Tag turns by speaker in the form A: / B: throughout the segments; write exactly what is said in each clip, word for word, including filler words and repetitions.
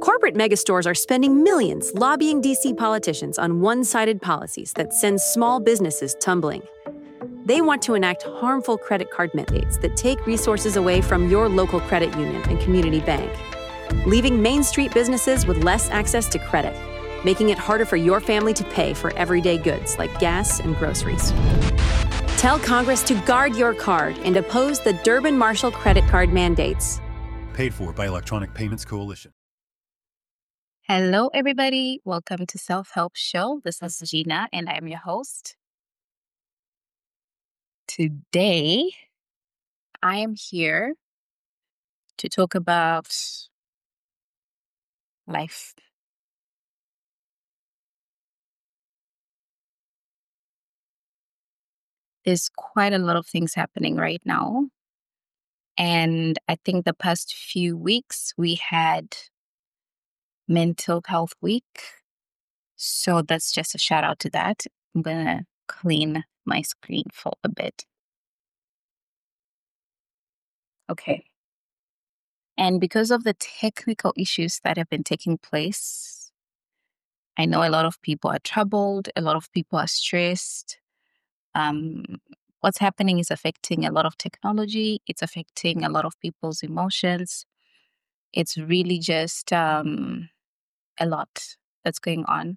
A: Corporate megastores are spending millions lobbying D C politicians on one-sided policies that send small businesses tumbling. They want to enact harmful credit card mandates that take resources away from your local credit union and community bank, leaving Main Street businesses with less access to credit, making it harder for your family to pay for everyday goods like gas and groceries. Tell Congress to guard your card and oppose the Durbin-Marshall credit card mandates.
B: Paid for by Electronic Payments Coalition.
C: Hello, everybody. Welcome to Self-Help Show. This is Gina, and I'm your host. Today, I am here to talk about life. There's quite a lot of things happening right now. And I think the past few weeks, we had Mental Health Week. So that's just a shout out to that. I'm going to clean my screen for a bit. Okay. And because of the technical issues that have been taking place, I know a lot of people are troubled, a lot of people are stressed. Um, what's happening is affecting a lot of technology. It's affecting a lot of people's emotions. It's really just um, a lot that's going on.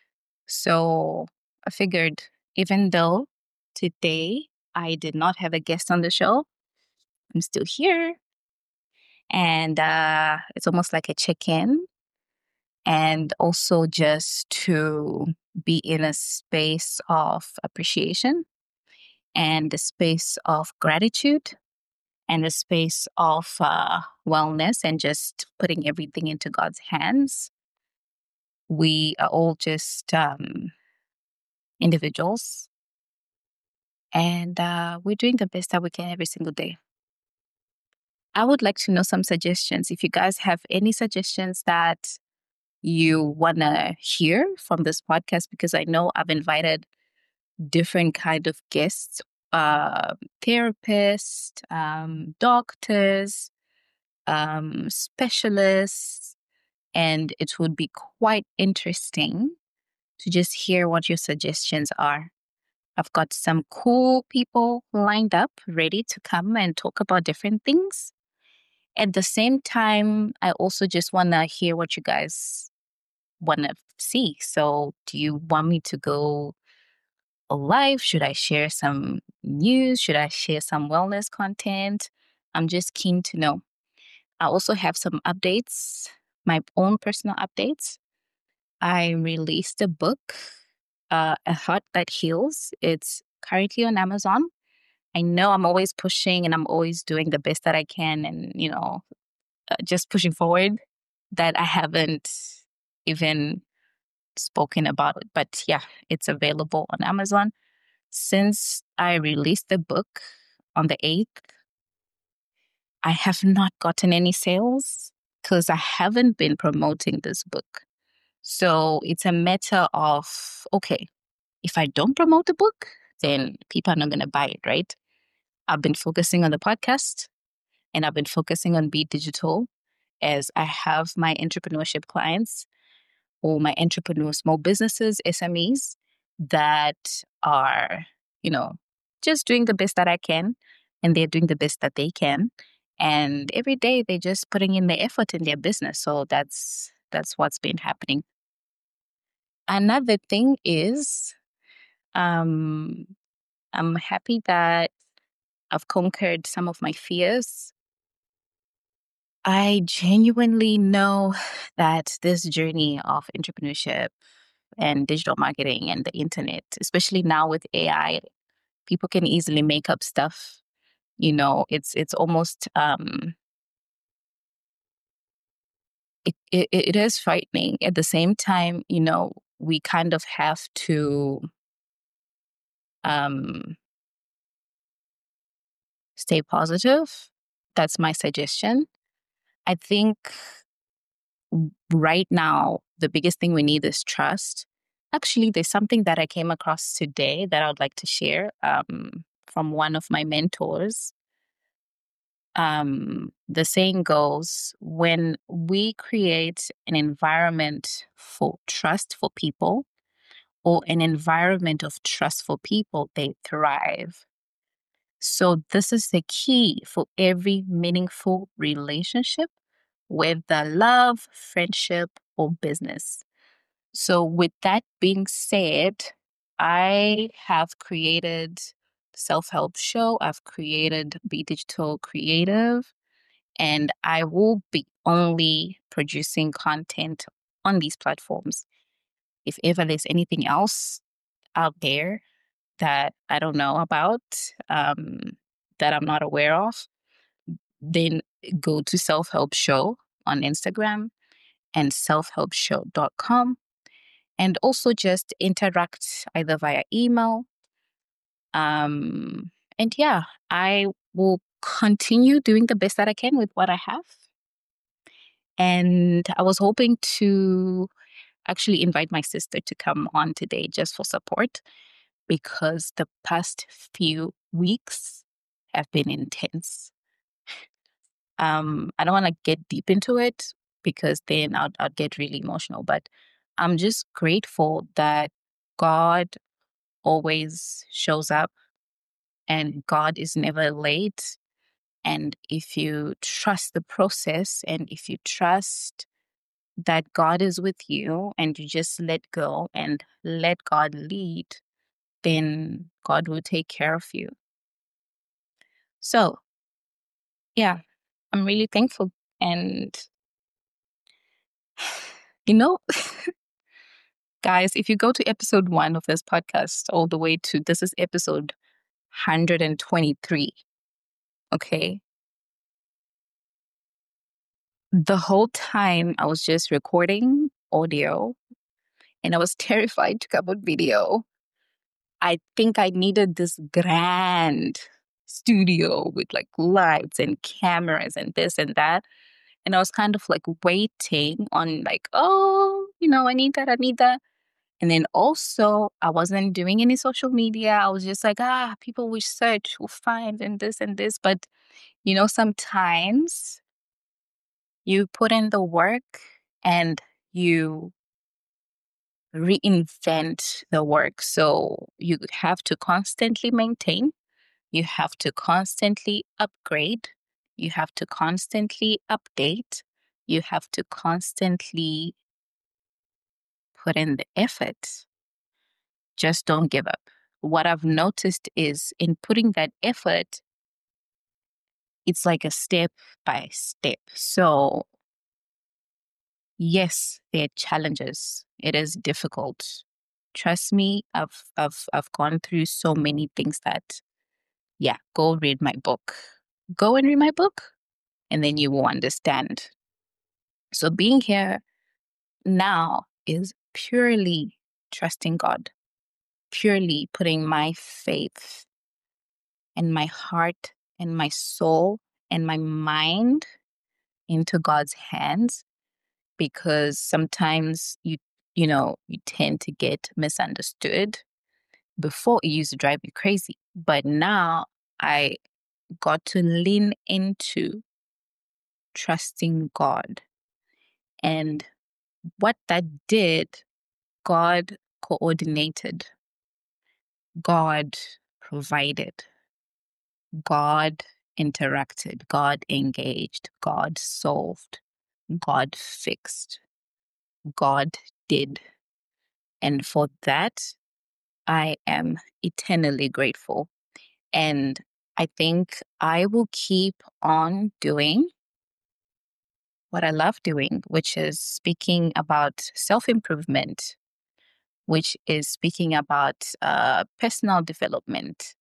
C: So I figured, even though today I did not have a guest on the show, I'm still here. And uh, it's almost like a check-in. And also just to be in a space of appreciation and a space of gratitude and a space of uh, wellness and just putting everything into God's hands. We are all just um, individuals. And uh, we're doing the best that we can every single day. I would like to know some suggestions. If you guys have any suggestions that you want to hear from this podcast, because I know I've invited different kind of guests, uh, therapists, um, doctors, um, specialists, and it would be quite interesting to just hear what your suggestions are. I've got some cool people lined up, ready to come and talk about different things. At the same time, I also just want to hear what you guys want to see. So do you want me to go live? Should I share some news? Should I share some wellness content? I'm just keen to know. I also have some updates, my own personal updates. I released a book, uh, A Heart That Heals. It's currently on Amazon. I know I'm always pushing and I'm always doing the best that I can and, you know, uh, just pushing forward, that I haven't even spoken about it. But yeah, it's available on Amazon. Since I released the book on the eighth, I have not gotten any sales because I haven't been promoting this book. So it's a matter of, okay, if I don't promote the book, then people are not going to buy it, right? I've been focusing on the podcast and I've been focusing on Be Digital, as I have my entrepreneurship clients or my entrepreneur small businesses, S M Es, that are, you know, just doing the best that I can, and they're doing the best that they can. And every day they're just putting in the effort in their business. So that's that's what's been happening. Another thing is, um, I'm happy that I've conquered some of my fears. I genuinely know that this journey of entrepreneurship and digital marketing and the internet, especially now with A I, people can easily make up stuff. You know, it's it's almost um, it, it it is frightening. At the same time, you know, we kind of have to um, stay positive. That's my suggestion. I think right now, the biggest thing we need is trust. Actually, there's something that I came across today that I would like to share um, from one of my mentors. um, the saying goes, when we create an environment for trust for people, or an environment of trust for people, they thrive. So this is the key for every meaningful relationship, whether love, friendship, or business. So with that being said, I have created Self-Help Show. I've created Be Digital Creative, and I will be only producing content on these platforms. If ever there's anything else out there that I don't know about, um, that I'm not aware of, then go to Self-Help Show on Instagram and self help show dot com, and also just interact either via email. Um, and yeah, I will continue doing the best that I can with what I have. And I was hoping to actually invite my sister to come on today just for support, because the past few weeks have been intense. Um, I don't want to get deep into it because then I'll, I'll get really emotional, but I'm just grateful that God always shows up and God is never late. And if you trust the process, and if you trust that God is with you, and you just let go and let God lead, then God will take care of you. So, yeah, I'm really thankful. And, you know, guys, if you go to episode one of this podcast all the way to this is episode one hundred twenty-three, okay? The whole time I was just recording audio and I was terrified to come on video. I think I needed this grand studio with like lights and cameras and this and that. And I was kind of like waiting on like, oh, you know, I need that, I need that. And then also I wasn't doing any social media. I was just like, ah, people will search, will find and this and this. But, you know, sometimes you put in the work and you reinvent the work. So you have to constantly maintain, you have to constantly upgrade, you have to constantly update, you have to constantly put in the effort. Just don't give up. What I've noticed is in putting that effort, it's like a step by step. So yes, there are challenges. It is difficult. Trust me, I've I've I've gone through so many things that, yeah, go read my book. Go and read my book, and then you will understand. So being here now is purely trusting God, purely putting my faith and my heart and my soul and my mind into God's hands, because sometimes you you know you tend to get misunderstood. Before, it used to drive me crazy, but now I got to lean into trusting God. And what that did, God coordinated, God provided, God interacted, God engaged, God solved, God fixed, God did. And for that, I am eternally grateful. And I think I will keep on doing what I love doing, which is speaking about self-improvement, which is speaking about uh, personal development.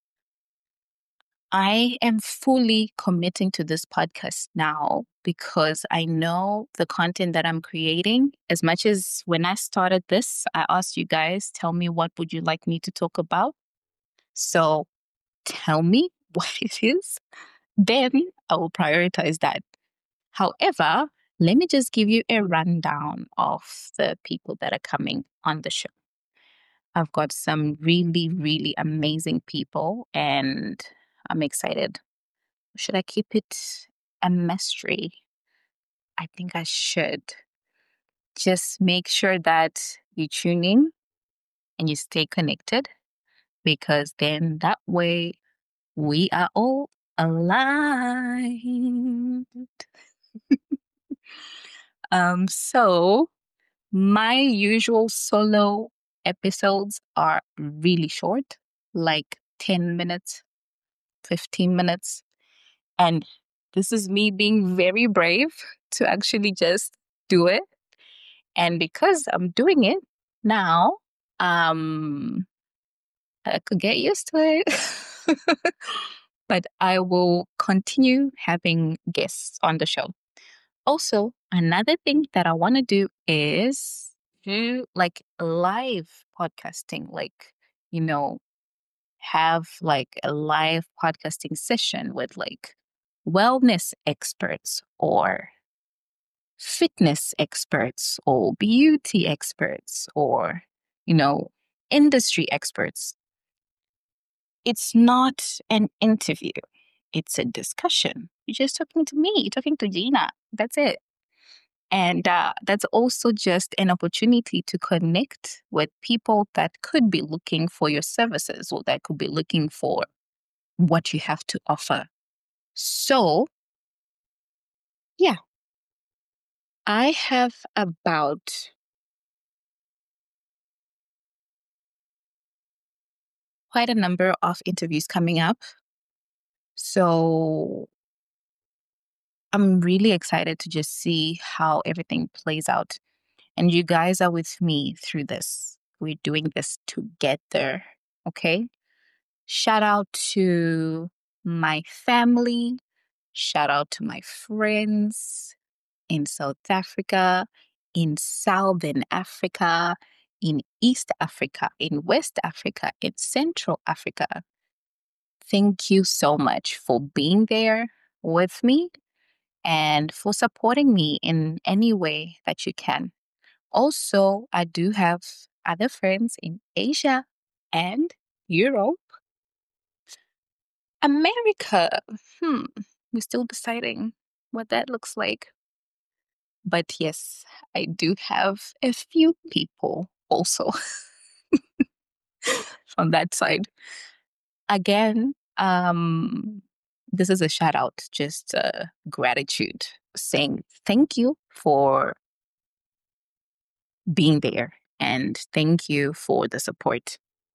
C: I am fully committing to this podcast now because I know the content that I'm creating. As much as when I started this, I asked you guys, tell me what would you like me to talk about? So tell me what it is. Then I will prioritize that. However, let me just give you a rundown of the people that are coming on the show. I've got some really, really amazing people, and I'm excited. Should I keep it a mystery? I think I should. Just make sure that you tune in and you stay connected, because then that way we are all aligned. um, so my usual solo episodes are really short, like ten minutes, fifteen minutes. And this is me being very brave to actually just do it. And because I'm doing it now, um, I could get used to it. But I will continue having guests on the show. Also, another thing that I want to do is do like live podcasting, like, you know, have like a live podcasting session with like wellness experts or fitness experts or beauty experts or, you know, industry experts. It's not an interview. It's a discussion. You're just talking to me, you're talking to Gina. That's it. And uh, that's also just an opportunity to connect with people that could be looking for your services or that could be looking for what you have to offer. So, yeah, I have about quite a number of interviews coming up. So, I'm really excited to just see how everything plays out. And you guys are with me through this. We're doing this together. Okay. Shout out to my family. Shout out to my friends in South Africa, in Southern Africa, in East Africa, in West Africa, in Central Africa. Thank you so much for being there with me and for supporting me in any way that you can. Also, I do have other friends in Asia and Europe. America, hmm, we're still deciding what that looks like. But yes, I do have a few people also from that side. Again, um, this is a shout out, just uh, gratitude, saying thank you for being there and thank you for the support.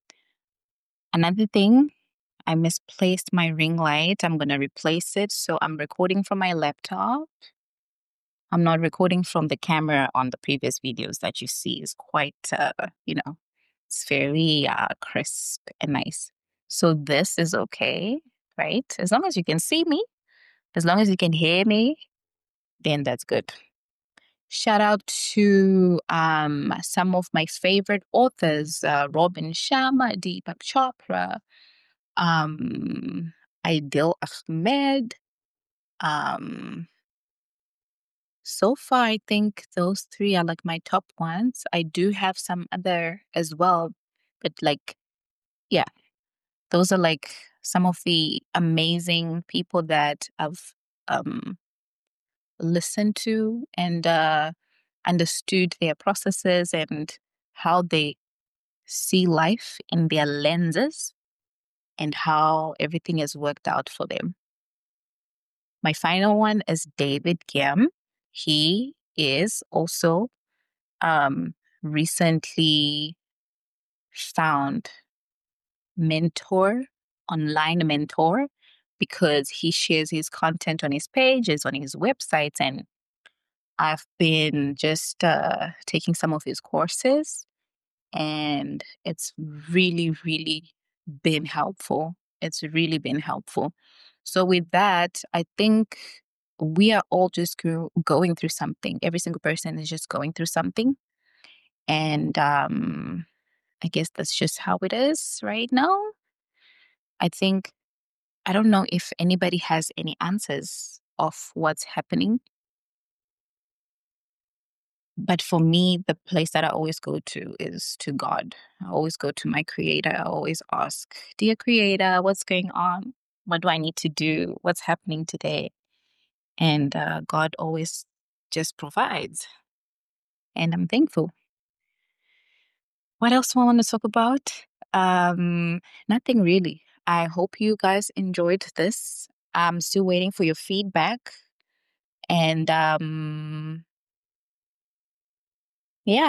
C: Another thing, I misplaced my ring light. I'm going to replace it. So I'm recording from my laptop. I'm not recording from the camera on the previous videos that you see. Is quite, uh, you know, it's very uh, crisp and nice. So this is okay, right? As long as you can see me, as long as you can hear me, then that's good. Shout out to um, some of my favorite authors, uh, Robin Sharma, Deepak Chopra, um, Aidil Ahmed. Um, so far, I think those three are like my top ones. I do have some other as well, but like, yeah, those are like some of the amazing people that I've um, listened to and uh, understood their processes and how they see life in their lenses and how everything has worked out for them. My final one is David Gam. He is also um, recently found mentor, online mentor, because he shares his content on his pages, on his websites, and I've been just uh, taking some of his courses, and it's really, really been helpful. It's really been helpful. So with that, I think we are all just go- going through something. Every single person is just going through something. And um, I guess that's just how it is right now. I think, I don't know if anybody has any answers of what's happening. But for me, the place that I always go to is to God. I always go to my creator. I always ask, Dear Creator, what's going on? What do I need to do? What's happening today? And uh, God always just provides. And I'm thankful. What else do I want to talk about? Um, nothing really. I hope you guys enjoyed this. I'm still waiting for your feedback. And um, yeah,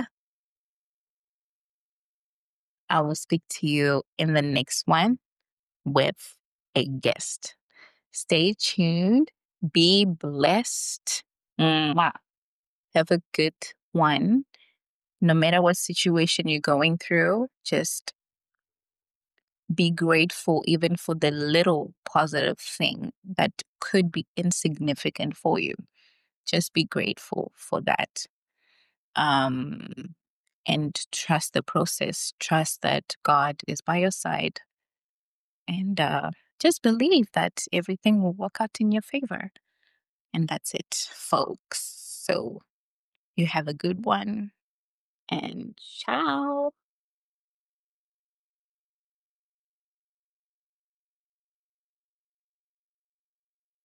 C: I will speak to you in the next one with a guest. Stay tuned. Be blessed. Mwah. Have a good one. No matter what situation you're going through, just be grateful even for the little positive thing that could be insignificant for you. Just be grateful for that. Um, and trust the process. Trust that God is by your side. And uh, just believe that everything will work out in your favor. And that's it, folks. So you have a good one. And ciao.